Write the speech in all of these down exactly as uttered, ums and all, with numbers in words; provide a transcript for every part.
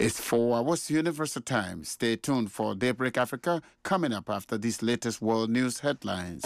It's four hours Universal Time. Stay tuned for Daybreak Africa coming up after these latest world news headlines.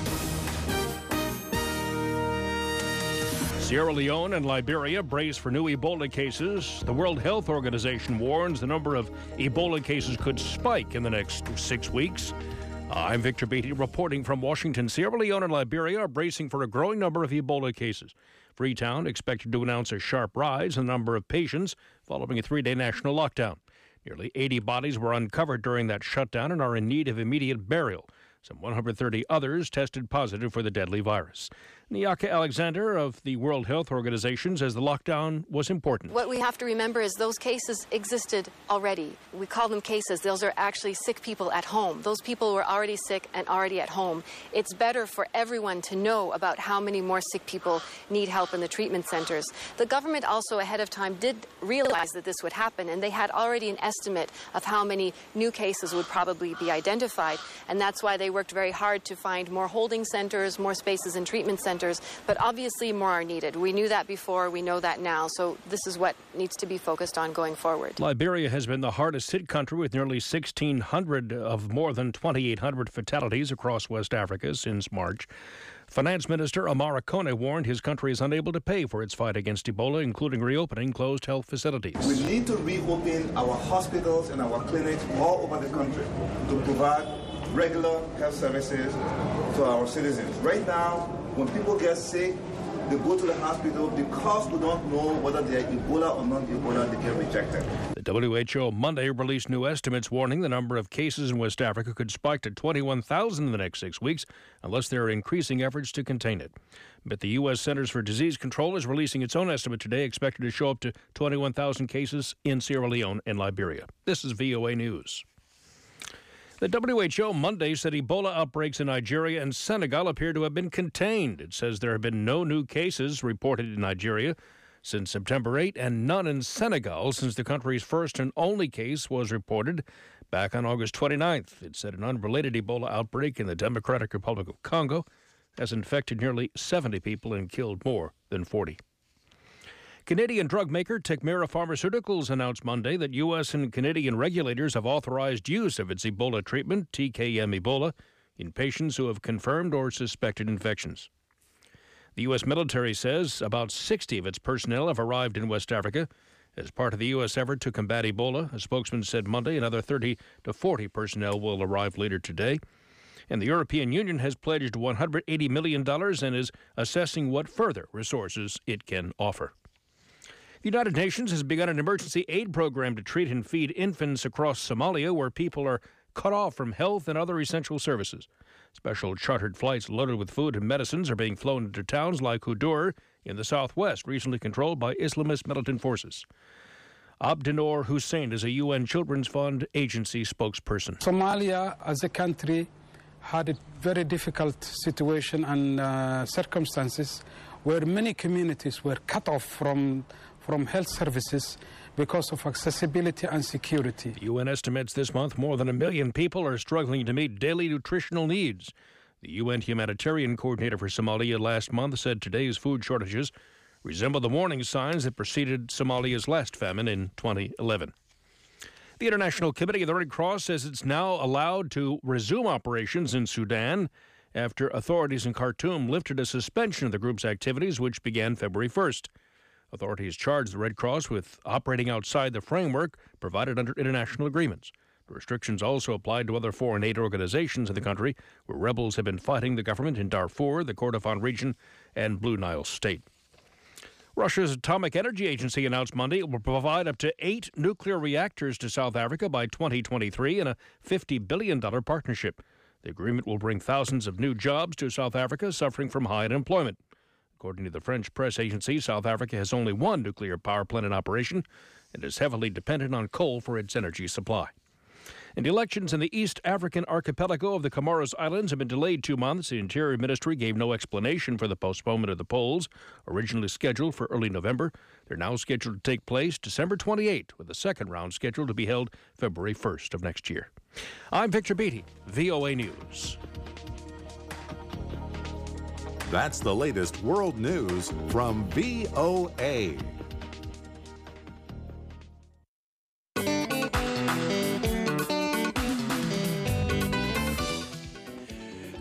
Sierra Leone and Liberia brace for new Ebola cases. The World Health Organization warns the number of Ebola cases could spike in the next six weeks. I'm Victor Beatty reporting from Washington. Sierra Leone and Liberia are bracing for a growing number of Ebola cases. Freetown expected to announce a sharp rise in the number of patients following a three-day national lockdown. Nearly eighty bodies were uncovered during that shutdown and are in need of immediate burial. Some one hundred thirty others tested positive for the deadly virus. Nyaka Alexander of the World Health Organization says the lockdown was important. What we have to remember is those cases existed already. We call them cases. Those are actually sick people at home. Those people were already sick and already at home. It's better for everyone to know about how many more sick people need help in the treatment centers. The government also ahead of time did realize that this would happen, and they had already an estimate of how many new cases would probably be identified, and that's why they worked very hard to find more holding centers, more spaces in treatment centers, but obviously more are needed. We knew that before, we know that now, so this is what needs to be focused on going forward. Liberia has been the hardest hit country with nearly sixteen hundred of more than twenty-eight hundred fatalities across West Africa since March. Finance Minister Amara Kone warned his country is unable to pay for its fight against Ebola, including reopening closed health facilities. We need to reopen our hospitals and our clinics all over the country to provide regular health services to our citizens. Right now, when people get sick, they go to the hospital because we don't know whether they are Ebola or non-Ebola, they get rejected. The W H O Monday released new estimates warning the number of cases in West Africa could spike to twenty-one thousand in the next six weeks unless there are increasing efforts to contain it. But the U S Centers for Disease Control is releasing its own estimate today, expected to show up to twenty-one thousand cases in Sierra Leone and Liberia. This is V O A News. The W H O Monday said Ebola outbreaks in Nigeria and Senegal appear to have been contained. It says there have been no new cases reported in Nigeria since September eighth and none in Senegal since the country's first and only case was reported back on August twenty-ninth. It said an unrelated Ebola outbreak in the Democratic Republic of Congo has infected nearly seventy people and killed more than forty. Canadian drug maker Tecmira Pharmaceuticals announced Monday that U S and Canadian regulators have authorized use of its Ebola treatment, T K M Ebola, in patients who have confirmed or suspected infections. The U S military says about sixty of its personnel have arrived in West Africa as part of the U S effort to combat Ebola. A spokesman said Monday another thirty to forty personnel will arrive later today. And the European Union has pledged one hundred eighty million dollars and is assessing what further resources it can offer. The United Nations has begun an emergency aid program to treat and feed infants across Somalia, where people are cut off from health and other essential services. Special chartered flights loaded with food and medicines are being flown into towns like Hudur in the southwest, recently controlled by Islamist militant forces. Abdinor Hussein is a U N Children's Fund agency spokesperson. Somalia as a country had a very difficult situation and uh, circumstances where many communities were cut off from from health services because of accessibility and security. The U N estimates this month more than a million people are struggling to meet daily nutritional needs. The U N humanitarian coordinator for Somalia last month said today's food shortages resemble the warning signs that preceded Somalia's last famine in twenty eleven. The International Committee of the Red Cross says it's now allowed to resume operations in Sudan after authorities in Khartoum lifted a suspension of the group's activities, which began February first. Authorities charged the Red Cross with operating outside the framework provided under international agreements. The restrictions also applied to other foreign aid organizations in the country, where rebels have been fighting the government in Darfur, the Kordofan region, and Blue Nile State. Russia's Atomic Energy Agency announced Monday it will provide up to eight nuclear reactors to South Africa by twenty twenty-three in a fifty billion dollars partnership. The agreement will bring thousands of new jobs to South Africa suffering from high unemployment. According to the French press agency, South Africa has only one nuclear power plant in operation and is heavily dependent on coal for its energy supply. And elections in the East African archipelago of the Comoros Islands have been delayed two months. The Interior Ministry gave no explanation for the postponement of the polls, originally scheduled for early November. They're now scheduled to take place December twenty-eighth, with the second round scheduled to be held February first of next year. I'm Victor Beatty, V O A News. That's the latest world news from V O A.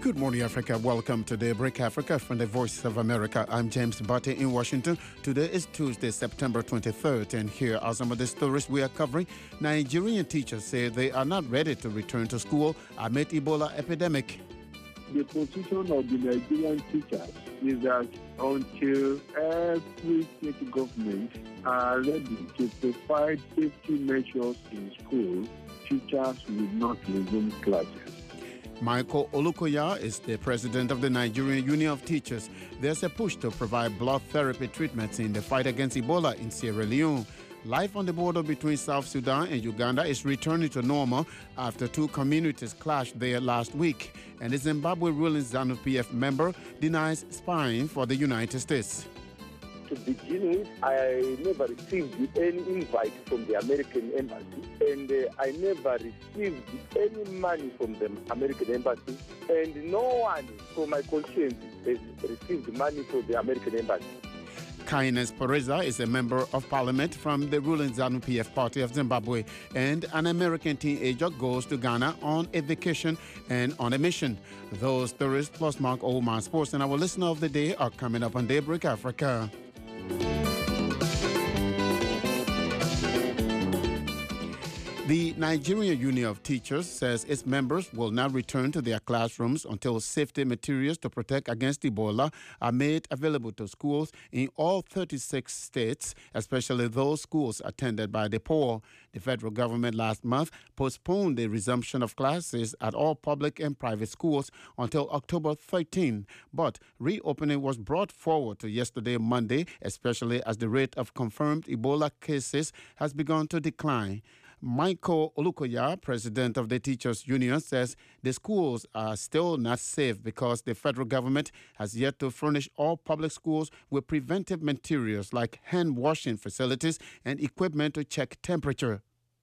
Good morning, Africa. Welcome to Daybreak Africa from the Voice of America. I'm James Bate in Washington. Today is Tuesday, September twenty-third, and here are some of the stories we are covering. Nigerian teachers say they are not ready to return to school amid Ebola epidemic. The position of the Nigerian teachers is that until every state government are ready to provide safety measures in school, teachers will not resume classes. Michael Olukoya is the president of the Nigerian Union of Teachers. There's a push to provide blood therapy treatments in the fight against Ebola in Sierra Leone. Life on the border between South Sudan and Uganda is returning to normal after two communities clashed there last week. And the Zimbabwe ruling ZANU P F member denies spying for the United States. To begin with, I never received any invite from the American embassy, and uh, I never received any money from the American embassy, and no one from my conscience has received money from the American embassy. Kindness Pereza is a member of parliament from the ruling ZANU P F party of Zimbabwe, and an American teenager goes to Ghana on a vacation and on a mission. Those stories plus Mark Oldman Sports and our listener of the day are coming up on Daybreak Africa. The Nigerian Union of Teachers says its members will not return to their classrooms until safety materials to protect against Ebola are made available to schools in all thirty-six states, especially those schools attended by the poor. The federal government last month postponed the resumption of classes at all public and private schools until October thirteenth, but reopening was brought forward to yesterday, Monday, especially as the rate of confirmed Ebola cases has begun to decline. Michael Olukoya, president of the Teachers Union, says the schools are still not safe because the federal government has yet to furnish all public schools with preventive materials like hand washing facilities and equipment to check temperature.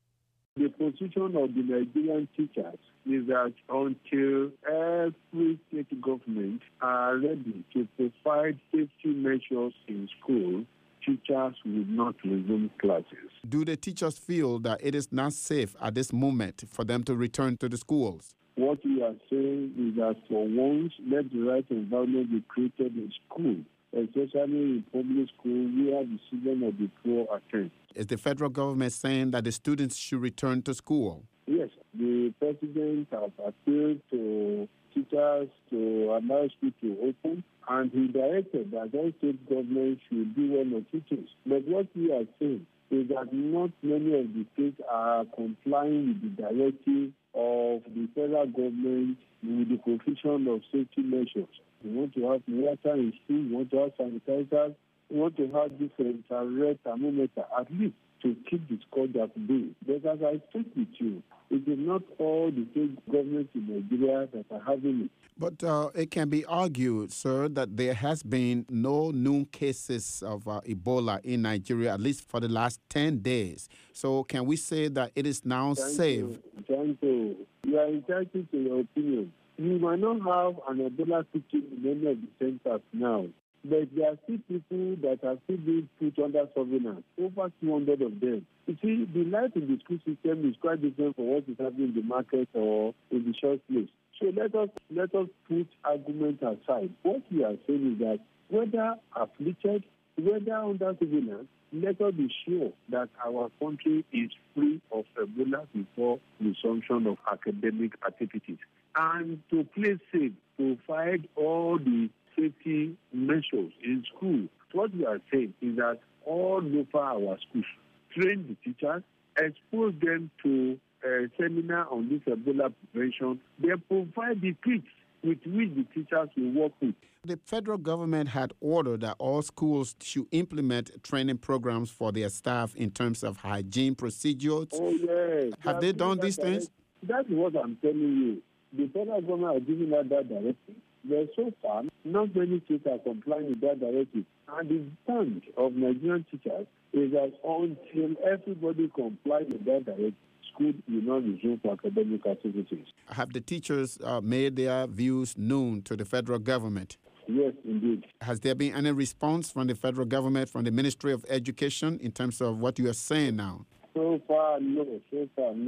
The position of the Nigerian teachers is that until every state government are ready to provide safety measures in school, teachers will not resume classes. Do the teachers feel that it is not safe at this moment for them to return to the schools? What we are saying is that for once, let the right environment be created in school, especially in public school where the children of the poor attend. Is the federal government saying that the students should return to school? Yes, the president has appealed to teachers to allow school to open, and he directed that all state governments should do well on teachers. But what we are saying is that not many of the states are complying with the directive of the federal government with the provision of safety measures. We want to have water in school, we want to have sanitizers, we want to have different red thermometer, at least to keep the scourge at bay. But as I speak with you, it is not all the state governments in Nigeria that are having it. But uh, it can be argued, sir, that there has been no new cases of uh, Ebola in Nigeria, at least for the last ten days. So can we say that it is now Thank safe? You. Thank you. You are entitled to your opinion. You might not have an Ebola situation in any of the centers now, but there are still people that are still being put under surveillance, over two hundred of them. You see, the life in the school system is quite different from what is happening in the market or in the short place. So let us let us put argument aside. What we are saying is that whether afflicted, whether under surveillance, let us be sure that our country is free of Ebola before resumption of academic activities. And to play safe, provide all the safety measures in school. What we are saying is that all over our schools, train the teachers, expose them to a seminar on this Ebola prevention. They provide the kits with which the teachers will work with. The federal government had ordered that all schools should implement training programs for their staff in terms of hygiene procedures. Oh, yes. Have they done these things? That's what I'm telling you. The federal government has given out that directive. But so far, not many states are complying with that directive. And the stand of Nigerian teachers is that until everybody complies with that directive, school will not resume for academic activities. Have the teachers uh, made their views known to the federal government? Yes, indeed. Has there been any response from the federal government, from the Ministry of Education, in terms of what you are saying now? So far, no. So far, no.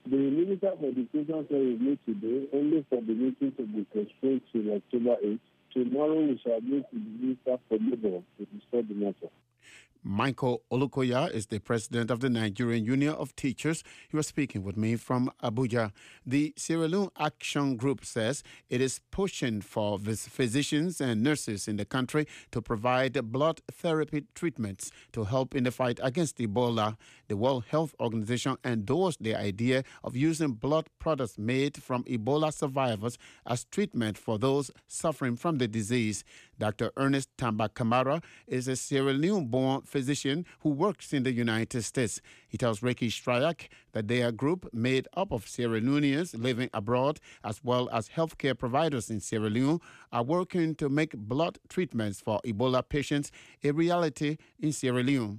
The Minister for Education said we meet today only for the meeting to be postponed to October eighth. Tomorrow we shall meet with the Minister for Labour to discuss the matter. Michael Olukoya is the president of the Nigerian Union of Teachers. He was speaking with me from Abuja. The Sierra Leone Action Group says it is pushing for physicians and nurses in the country to provide blood therapy treatments to help in the fight against Ebola. The World Health Organization endorsed the idea of using blood products made from Ebola survivors as treatment for those suffering from the disease. Doctor Ernest Tamba Kamara is a Sierra Leone-born physician who works in the United States. He tells Ricky Stryak that they are a group made up of Sierra Leoneans living abroad as well as healthcare providers in Sierra Leone are working to make blood treatments for Ebola patients a reality in Sierra Leone.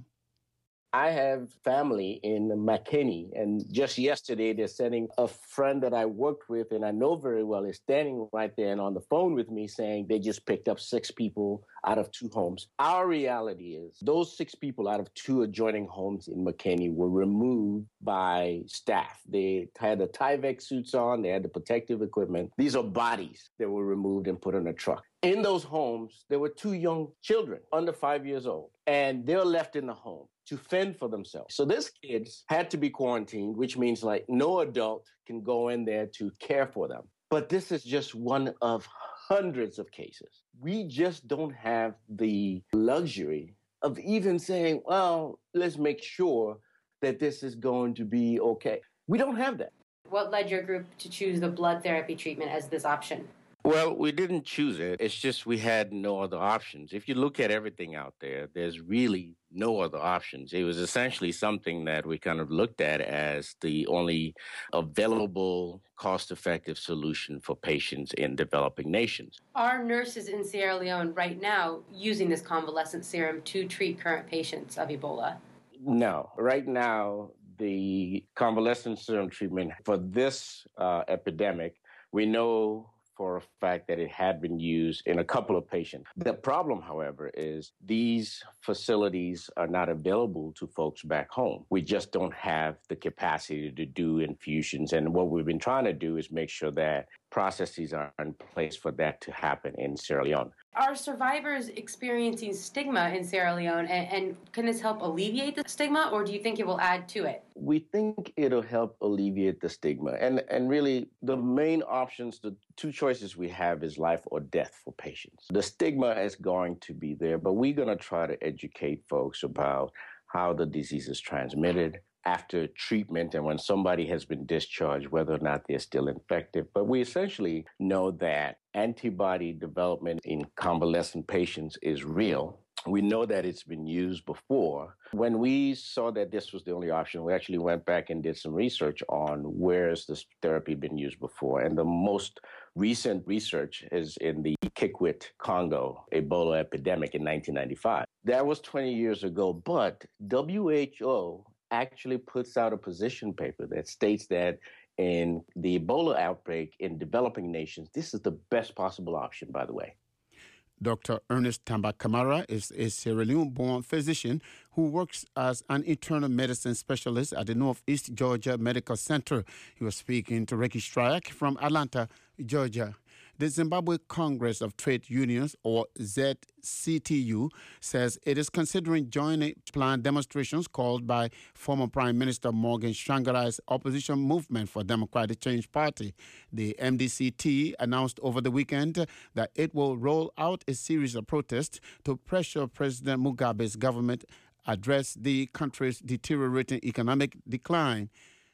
I have family in McKinney, and just yesterday they're sending a friend that I worked with and I know very well is standing right there and on the phone with me saying they just picked up six people out of two homes. Our reality is those six people out of two adjoining homes in McKinney were removed by staff. They had the Tyvek suits on, they had the protective equipment. These are bodies that were removed and put on a truck. In those homes, there were two young children under five years old, and they're left in the home to fend for themselves. So these kids had to be quarantined, which means like no adult can go in there to care for them. But this is just one of hundreds of cases. We just don't have the luxury of even saying, well, let's make sure that this is going to be okay. We don't have that. What led your group to choose the blood therapy treatment as this option? Well, we didn't choose it. It's just we had no other options. If you look at everything out there, there's really no other options. It was essentially something that we kind of looked at as the only available, cost-effective solution for patients in developing nations. Are nurses in Sierra Leone right now using this convalescent serum to treat current patients of Ebola? No. Right now, the convalescent serum treatment for this uh, epidemic, we know for a fact that it had been used in a couple of patients. The problem, however, is these facilities are not available to folks back home. We just don't have the capacity to do infusions. And what we've been trying to do is make sure that processes are in place for that to happen in Sierra Leone. Are survivors experiencing stigma in Sierra Leone, and, and can this help alleviate the stigma, or do you think it will add to it? We think it'll help alleviate the stigma. And, and really, the main options, the two choices we have is life or death for patients. The stigma is going to be there, but we're going to try to educate folks about how the disease is transmitted after treatment and when somebody has been discharged, whether or not they're still infected. But we essentially know that antibody development in convalescent patients is real. We know that it's been used before. When we saw that this was the only option, we actually went back and did some research on where has this therapy been used before. And the most recent research is in the Kikwit, Congo Ebola epidemic in nineteen ninety-five. That was twenty years ago, but W H O actually puts out a position paper that states that in the Ebola outbreak in developing nations, this is the best possible option, by the way. Doctor Ernest Tamba Kamara is a Sierra Leone-born physician who works as an internal medicine specialist at the Northeast Georgia Medical Center. He was speaking to Ricky Stryak from Atlanta, Georgia. The Zimbabwe Congress of Trade Unions, or Z C T U, says it is considering joining planned demonstrations called by former Prime Minister Morgan Tsvangirai opposition movement for Democratic Change Party. The M D C T announced over the weekend that it will roll out a series of protests to pressure President Mugabe's government address the country's deteriorating economic decline.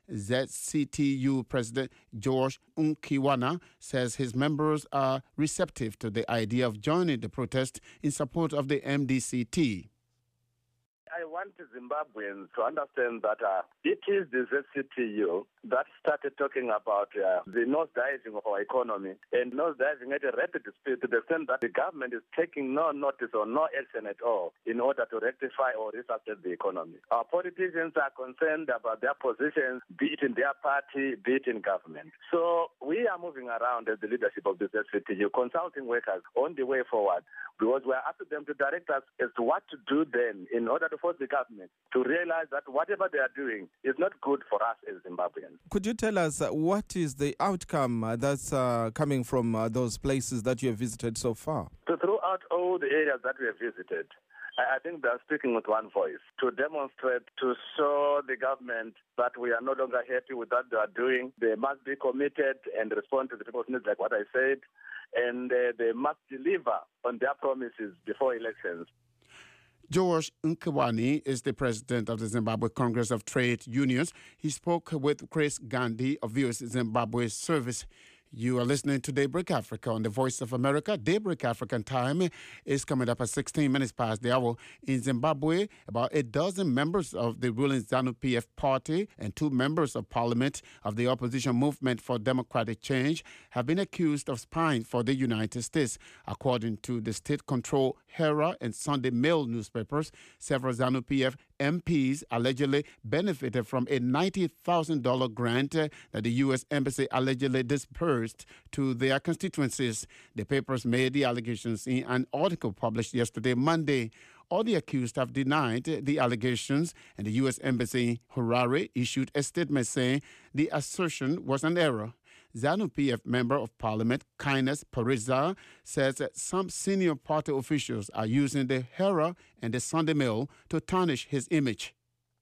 Z C T U President George Nkiwana says his members are receptive to the idea of joining the protest in support of the M D C T. I want Zimbabweans to understand that uh, it is the Z C T U that started talking about uh, the nosediving of our economy and nosediving at a rapid speed to the extent that the government is taking no notice or no action at all in order to rectify or resuscitate the economy. Our politicians are concerned about their positions, be it in their party, be it in government. So we are moving around as the leadership of the Z C T U, consulting workers on the way forward, because we are asking them to direct us as to what to do then in order to force the government to realize that whatever they are doing is not good for us as Zimbabweans. Could you tell us uh, what is the outcome uh, that's uh, coming from uh, those places that you have visited so far? So throughout all the areas that we have visited, I think they are speaking with one voice to demonstrate, to show the government that we are no longer happy with what they are doing. They must be committed and respond to the people's needs, like what I said, and uh, they must deliver on their promises before elections. George Nkwani is the president of the Zimbabwe Congress of Trade Unions. He spoke with Chris Gandhi of V O S Zimbabwe Service. You are listening to Daybreak Africa on the Voice of America. Daybreak African time is coming up at sixteen minutes past the hour. In Zimbabwe, about a dozen members of the ruling ZANU-P F party and two members of parliament of the opposition movement for democratic change have been accused of spying for the United States. According to the state-controlled Herald and Sunday Mail newspapers, several ZANU-P F M Ps allegedly benefited from a ninety thousand dollars grant that the U S Embassy allegedly dispersed to their constituencies. The papers made the allegations in an article published yesterday, Monday. All the accused have denied the allegations, and the U S Embassy in Harare issued a statement saying the assertion was an error. ZANU-P F Member of Parliament Kynus Pareza says that some senior party officials are using the Herald and the Sunday Mail to tarnish his image.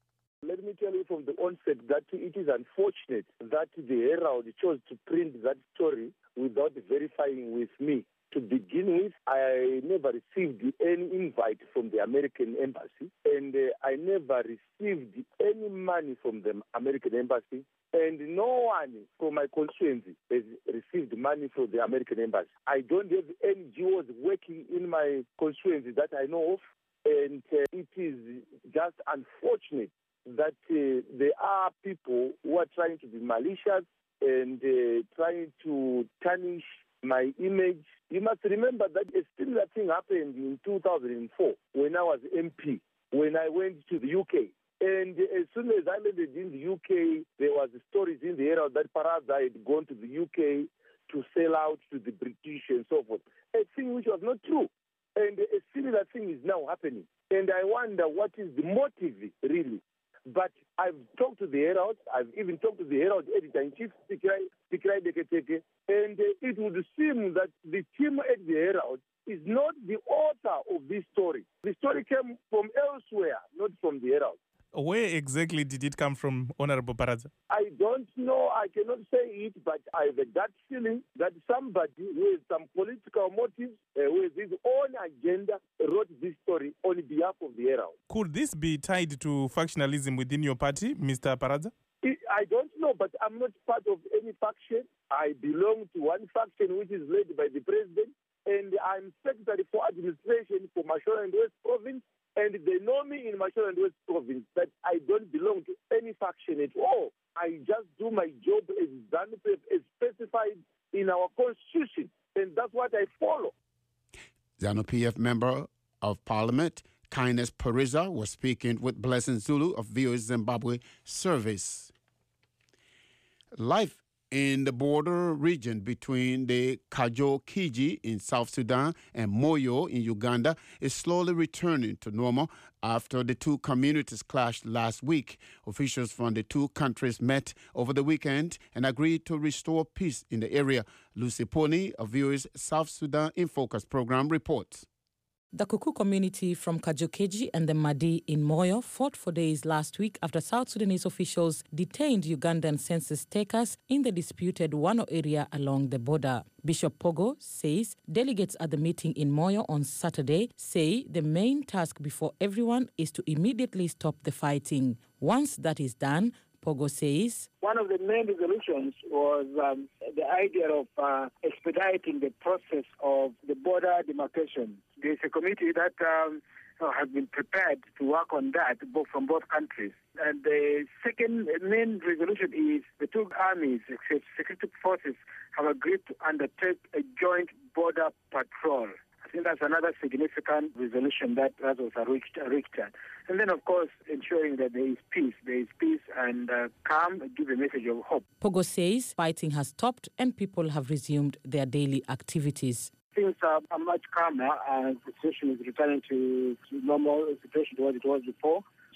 Let me tell you from the onset that it is unfortunate that the Herald chose to print that story without verifying with me. To begin with, I never received any invite from the American Embassy, and uh, I never received any money from the American Embassy, and no one from my constituency has received money from the American Embassy. I don't have any G Os working in my constituency that I know of, and uh, it is just unfortunate that uh, there are people who are trying to be malicious and uh, trying to tarnish my image. You must remember that a similar thing happened in two thousand four when I was M P, when I went to the U K. And as soon as I landed in the U K, there was stories in the Herald that Pareza had gone to the U K to sell out to the British and so forth. A thing which was not true. And a similar thing is now happening. And I wonder what is the motive, really. But I've talked to the Herald, I've even talked to the Herald editor-in-chief, Tikrai Deketeke, and uh, it would seem that the team at the Herald is not the author of this story. The story came from elsewhere, not from the Herald. Where exactly did it come from, Honorable Pareza? I don't know. I cannot say it, but I have a gut feeling that somebody with some political motives, uh, with his own agenda, wrote this story on behalf of the Herald. Could this be tied to factionalism within your party, Mister Pareza? I don't know, but I'm not part of any faction. I belong to one faction which is led by the president, and I'm Secretary for Administration for Mashonaland West Province. And they know me in Mashonaland West Province that I don't belong to any faction at all. I just do my job as ZANU-P F as specified in our constitution, and that's what I follow. ZANU-P F Member of Parliament Kynus Pareza was speaking with Blessing Zulu of V O S Zimbabwe Service. Life in the border region between the Kajo-Kiji in South Sudan and Moyo in Uganda is slowly returning to normal after the two communities clashed last week. Officials from the two countries met over the weekend and agreed to restore peace in the area. Lucy Pony of V O S South Sudan in Focus program reports. The Kuku community from Kajo-Kiji and the Madi in Moyo fought for days last week after South Sudanese officials detained Ugandan census takers in the disputed Wano area along the border. Bishop Pogo says delegates at the meeting in Moyo on Saturday say the main task before everyone is to immediately stop the fighting. Once that is done, Pogo says one of the main resolutions was um, the idea of uh, expediting the process of the border demarcation. There's a committee that um, has been prepared to work on that both from both countries. And the second main resolution is the two armies, security forces, have agreed to undertake a joint border patrol. I think that's another significant resolution that, that was reached, reached at. And then, of course, ensuring that there is peace. There is peace and uh, calm, give a message of hope. Pogo says fighting has stopped and people have resumed their daily activities. Things are, are much calmer and the situation is returning to, to normal situation to what it was before.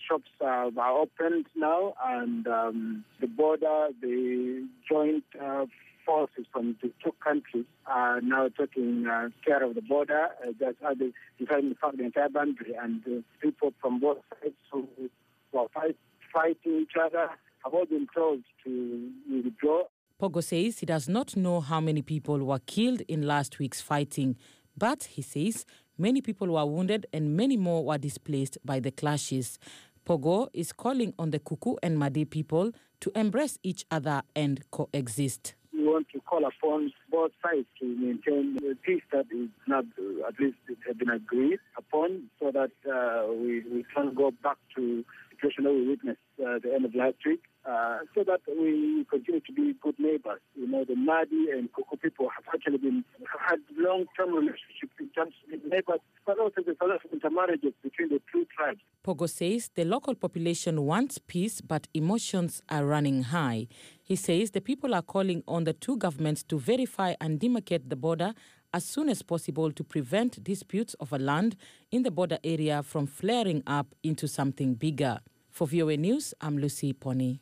shops uh, are opened now, and um, the border, the joint uh, forces from the two countries are now taking uh, care of the border. Uh, that's how they decided to fight the entire boundary, and uh, people from both sides who were fight, fighting each other have all been told to withdraw. Pogo says he does not know how many people were killed in last week's fighting, but he says many people were wounded and many more were displaced by the clashes. Pogo is calling on the Kuku and Madi people to embrace each other and coexist. We want to call upon both sides to maintain the peace that is not, uh, at least it has been agreed upon, so that uh, we, we can go back to the situation that we witnessed uh, at the end of last week, uh, so that we continue to be good neighbors. You know, the Madi and Kuku people have actually been have had long-term relationships in terms of neighbors, but also there's a lot of intermarriages between the two tribes. Pogo says the local population wants peace, but emotions are running high. He says the people are calling on the two governments to verify and demarcate the border as soon as possible to prevent disputes over land in the border area from flaring up into something bigger. For V O A News, I'm Lucy Pony.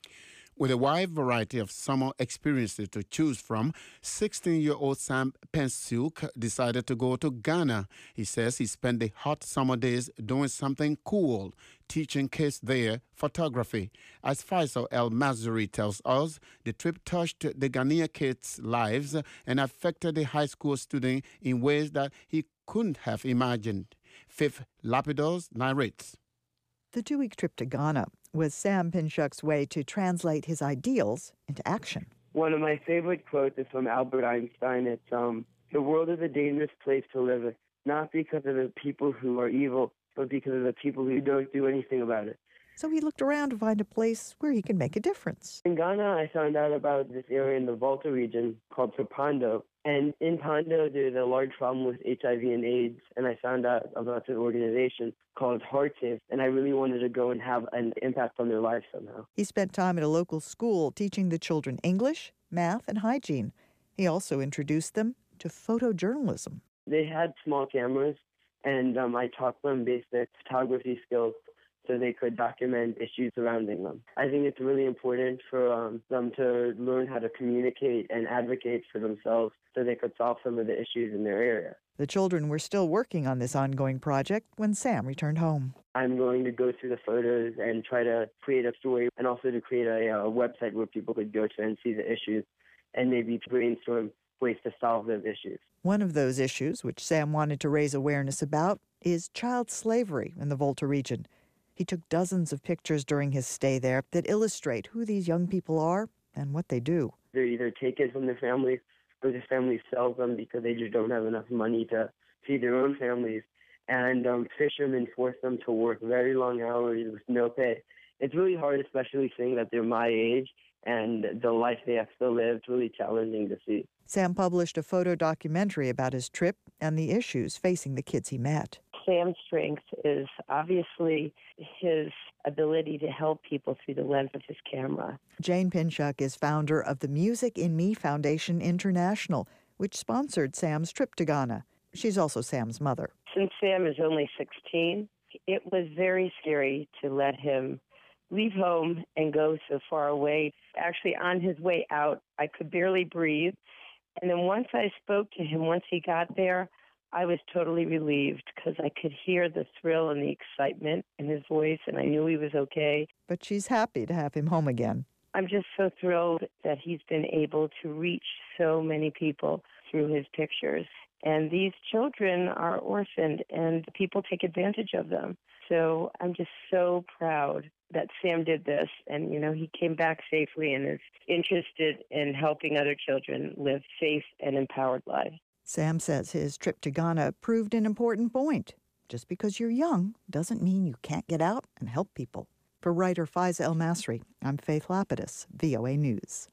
With a wide variety of summer experiences to choose from, sixteen-year-old Sam Pensuk decided to go to Ghana. He says he spent the hot summer days doing something cool, teaching kids there photography. As Faisal El Mazuri tells us, the trip touched the Ghanaian kids' lives and affected the high school student in ways that he couldn't have imagined. Fifth Lapidus narrates. The two-week trip to Ghana was Sam Pinchuk's way to translate his ideals into action. One of my favorite quotes is from Albert Einstein. It's, um, the world is a dangerous place to live, not because of the people who are evil, but because of the people who don't do anything about it. So he looked around to find a place where he could make a difference. In Ghana, I found out about this area in the Volta region called Pando. And in Pando, there's a large problem with H I V and AIDS. And I found out about an organization called HeartSafe. And I really wanted to go and have an impact on their lives somehow. He spent time at a local school teaching the children English, math, and hygiene. He also introduced them to photojournalism. They had small cameras, and um, I taught them basic photography skills so they could document issues surrounding them. I think it's really important for um, them to learn how to communicate and advocate for themselves so they could solve some of the issues in their area. The children were still working on this ongoing project when Sam returned home. I'm going to go through the photos and try to create a story, and also to create a, a website where people could go to and see the issues and maybe brainstorm ways to solve those issues. One of those issues, which Sam wanted to raise awareness about, is child slavery in the Volta region. He took dozens of pictures during his stay there that illustrate who these young people are and what they do. They're either taken from their families or their families sell them because they just don't have enough money to feed their own families. And um, fishermen force them to work very long hours with no pay. It's really hard, especially seeing that they're my age and the life they have to live. It's really challenging to see. Sam published a photo documentary about his trip and the issues facing the kids he met. Sam's strength is obviously his ability to help people through the lens of his camera. Jane Pinchuk is founder of the Music in Me Foundation International, which sponsored Sam's trip to Ghana. She's also Sam's mother. Since Sam is only sixteen, it was very scary to let him leave home and go so far away. Actually, on his way out, I could barely breathe. And then once I spoke to him, once he got there, I was totally relieved because I could hear the thrill and the excitement in his voice, and I knew he was okay. But she's happy to have him home again. I'm just so thrilled that he's been able to reach so many people through his pictures. And these children are orphaned, and people take advantage of them. So I'm just so proud that Sam did this, and, you know, he came back safely and is interested in helping other children live safe and empowered lives. Sam says his trip to Ghana proved an important point. Just because you're young doesn't mean you can't get out and help people. For writer Faiza El Masri, I'm Faith Lapidus, V O A News.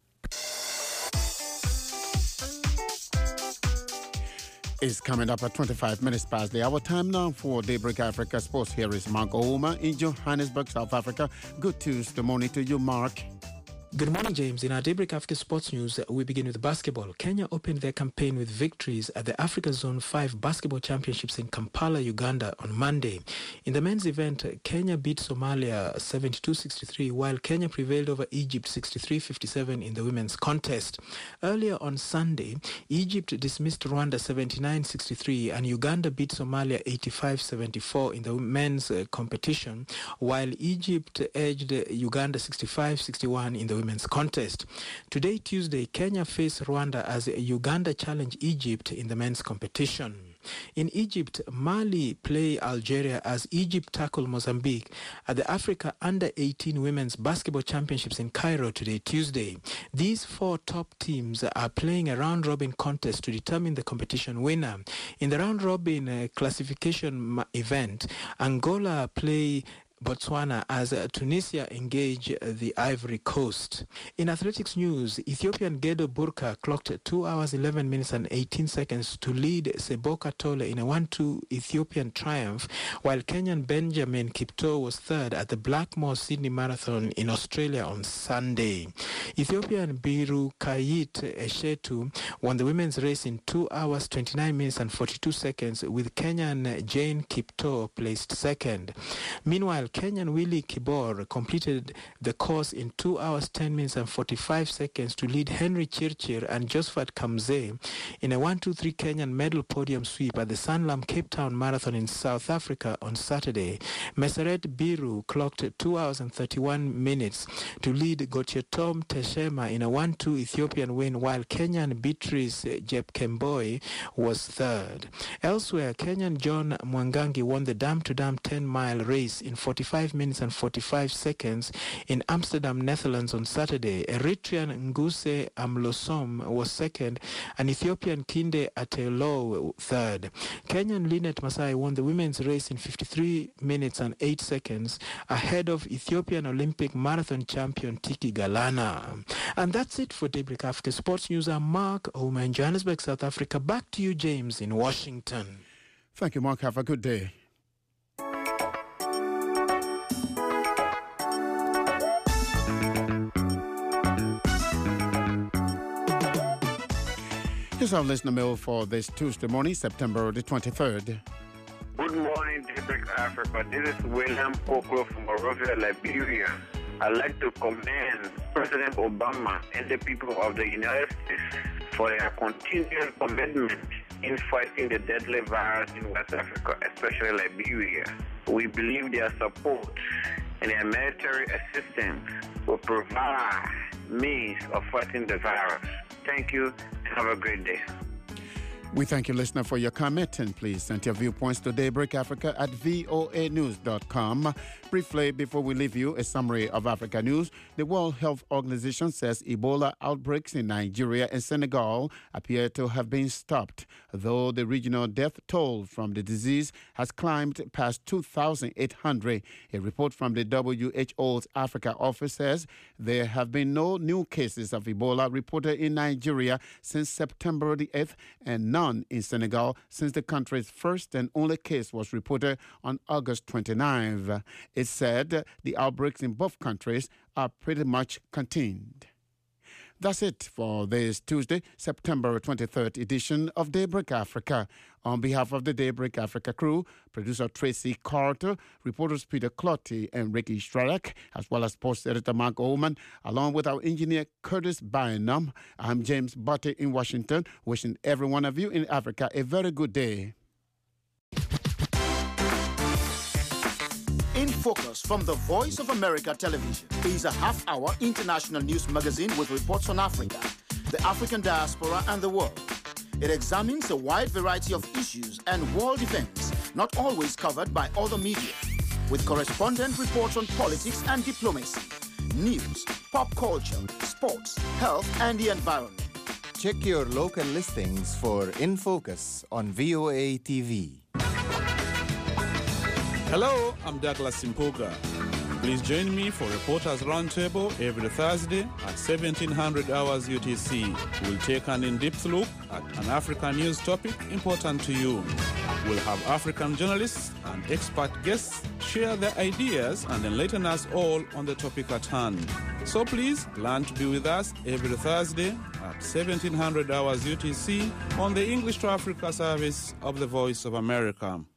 It's coming up at twenty-five minutes past the hour. Time now for Daybreak Africa Sports. Here is Mark Ouma in Johannesburg, South Africa. Good Tuesday morning to you, Mark. Good morning, James. In our Daybreak Africa Sports News, we begin with basketball. Kenya opened their campaign with victories at the Africa Zone five Basketball Championships in Kampala, Uganda on Monday. In the men's event, Kenya beat Somalia seventy-two sixty-three, while Kenya prevailed over Egypt sixty-three fifty-seven in the women's contest. Earlier on Sunday, Egypt dismissed Rwanda seventy-nine sixty-three and Uganda beat Somalia eighty-five seventy-four in the men's uh, competition, while Egypt edged Uganda sixty-five sixty-one in the women's contest. Today, Tuesday, Kenya face Rwanda as Uganda challenge Egypt in the men's competition. In Egypt, Mali play Algeria as Egypt tackle Mozambique at the Africa Under eighteen Women's Basketball Championships in Cairo today, Tuesday. These four top teams are playing a round-robin contest to determine the competition winner. In the round-robin uh, classification event, Angola play Botswana as uh, Tunisia engage uh, the Ivory Coast. In athletics news, Ethiopian Gedo Burka clocked two hours eleven minutes and eighteen seconds to lead Seboka Tole in a one two Ethiopian triumph, while Kenyan Benjamin Kipto was third at the Blackmore Sydney Marathon in Australia on Sunday. Ethiopian Biru Kayit Eshetu won the women's race in two hours twenty-nine minutes and forty-two seconds, with Kenyan Jane Kipto placed second. Meanwhile, Kenyan Willie Kibor completed the course in two hours ten minutes and forty-five seconds to lead Henry Chirchir and Josephat Kamze in a one two three Kenyan medal podium sweep at the Sanlam Cape Town Marathon in South Africa on Saturday. Meseret Biru clocked two hours and thirty-one minutes to lead Gotyetom Teshema in a one two Ethiopian win, while Kenyan Beatrice Jepkemboi was third. Elsewhere, Kenyan John Mwangangi won the dam-to-dam ten-mile race in forty-five minutes and forty-five seconds in Amsterdam, Netherlands on Saturday. Eritrean Nguse Amlosom was second and Ethiopian Kinde Atelo third. Kenyan Linet Masai won the women's race in fifty-three minutes and eight seconds ahead of Ethiopian Olympic marathon champion Tiki Galana. And that's it for Daybreak Africa Sports News. I'm Mark Ouma in Johannesburg, South Africa. Back to you, James, in Washington. Thank you, Mark. Have a good day. Here's our listener mail for this Tuesday morning, September the twenty-third. Good morning, Daybreak Africa. This is William Koklo from Monrovia, Liberia. I'd like to commend President Obama and the people of the United States for their continued commitment in fighting the deadly virus in West Africa, especially Liberia. We believe their support and their military assistance will provide means of fighting the virus. Thank you and have a great day. We thank you, listener, for your comment, and please send your viewpoints to Daybreak Africa at voa news dot com. Briefly, before we leave you, a summary of Africa news. The World Health Organization says Ebola outbreaks in Nigeria and Senegal appear to have been stopped, though the regional death toll from the disease has climbed past two thousand eight hundred. A report from the W H O's Africa office says there have been no new cases of Ebola reported in Nigeria since September the eighth, and none in Senegal since the country's first and only case was reported on August twenty-ninth. It said the outbreaks in both countries are pretty much contained. That's it for this Tuesday, September twenty-third edition of Daybreak Africa. On behalf of the Daybreak Africa crew, producer Tracy Carter, reporters Peter Clotty and Ricky Stradek, as well as sports editor Mark Oman, along with our engineer Curtis Bynum, I'm James Butte in Washington, wishing every one of you in Africa a very good day. In Focus from the Voice of America Television is a half-hour international news magazine with reports on Africa, the African diaspora, and the world. It examines a wide variety of issues and world events not always covered by other media, with correspondent reports on politics and diplomacy, news, pop culture, sports, health, and the environment. Check your local listings for In Focus on V O A T V. Hello, I'm Douglas Simpoga. Please join me for Reporters Roundtable every Thursday at seventeen hundred hours U T C. We'll take an in-depth look at an African news topic important to you. We'll have African journalists and expert guests share their ideas and enlighten us all on the topic at hand. So please plan to be with us every Thursday at seventeen hundred hours U T C on the English to Africa service of the Voice of America.